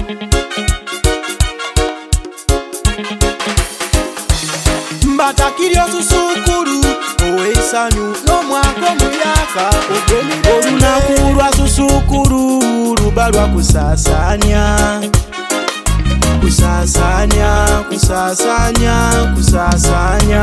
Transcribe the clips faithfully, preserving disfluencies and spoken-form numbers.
Mbatakiryo susukuru owesanyu n'omwaka omuyaka ogw'emirembe. Olunaku lwa susukuru luba lwa kusasanya kusasanya kusasanya kusasanya.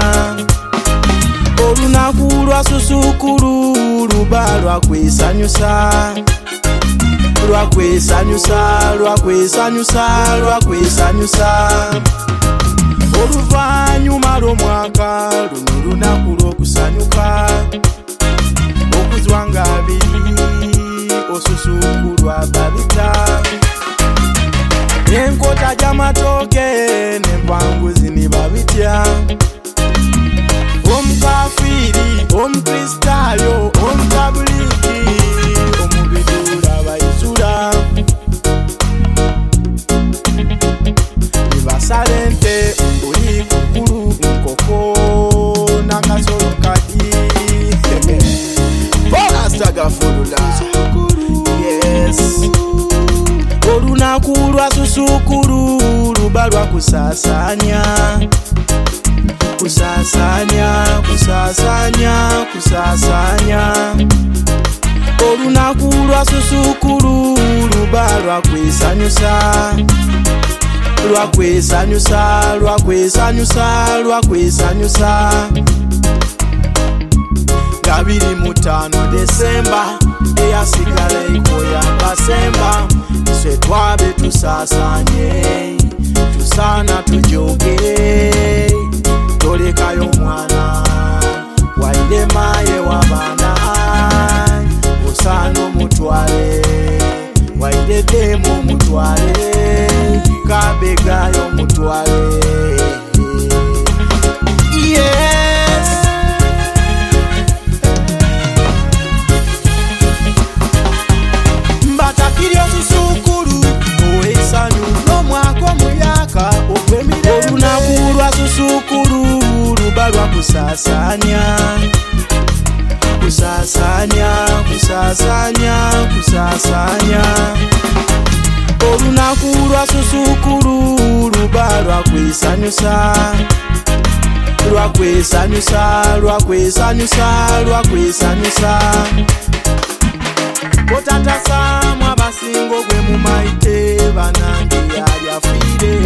Olunaku lwa susukuru luba lwa kwesanyusa lwa kwesanyusa lwa kwesanyusa lwa kwesanyusa. Oluvanyuma lw'omwaka luno lunaku lw'okusanyuka okuzwa nga abiri osusukulwa babita. Enkota y'amatooke n'empanguzi ne babitya. Omukafiri, omukristaayo, omutabuliki, omubiduula bayisula. Nibasala ente, mbuli, kukulu, nkoko, n'akasolo kadi. Astagfirullah. Yes. Olunaku lwa susukuru luba lwa kusasanya kusasanya kusasanya kusasanya. Olunaku lwa susukuru luba lwa kwesanyusa lwa kwesanyusa lwa kwesanyusa lwa kwesanyusa. Gabiri mutano Desemba eyasigala ikoya Basemba. Nse twabe tusasanye tusana tujoge. Tolekayo mwana waile maye wabana osano mutwale waile demo mutwale kabegayo mutwale. Yes. Mbatakiryo susukuru owesanyu n'omwaka omuyaka ogw'emirembe. Olunaku lwa susukuru luba lwa kusasanya kusasanya kusasanya kusasanya. Olunaku lwa susukuru luba lwa kwesanyusa lwa kwesanyusa lwa kwesanyusa lwa kwesanyusa. Otatasamwa abasingo gwe mumaite banange yali afire.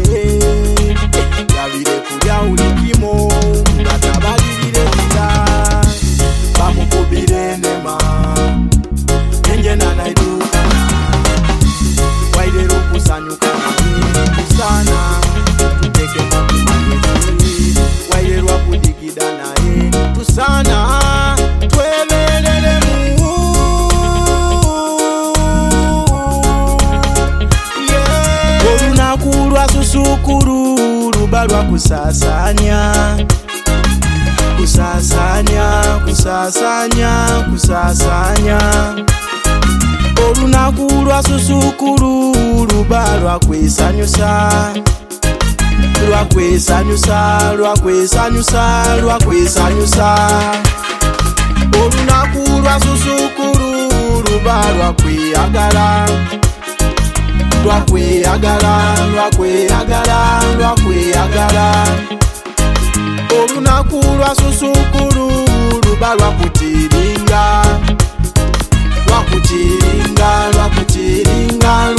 Yabire kulya ulikimo nga tabalirire bita bamukubire endema enjena naidukana. Wailero kusanyuka kusana tuteke makumagezi. Wailero akudigida naye tusana twebelele mu. Olunaku lwa susukuru luba lwa kusasanya kusasanya kusasanya kusasanya. Olunaku lwa susukuru luba lwa kwesanyusa lwa kwesanyusa lwa kwesanyusa lwa kwesanyusa. Olunaku lwa susukuru luba lwa kweyagala lwa kweyagala lwa kweyagala lwa kweyagala. Olunaku lwa susukuru luba lwa kutiringa lwa kutiringa lwa kutiringa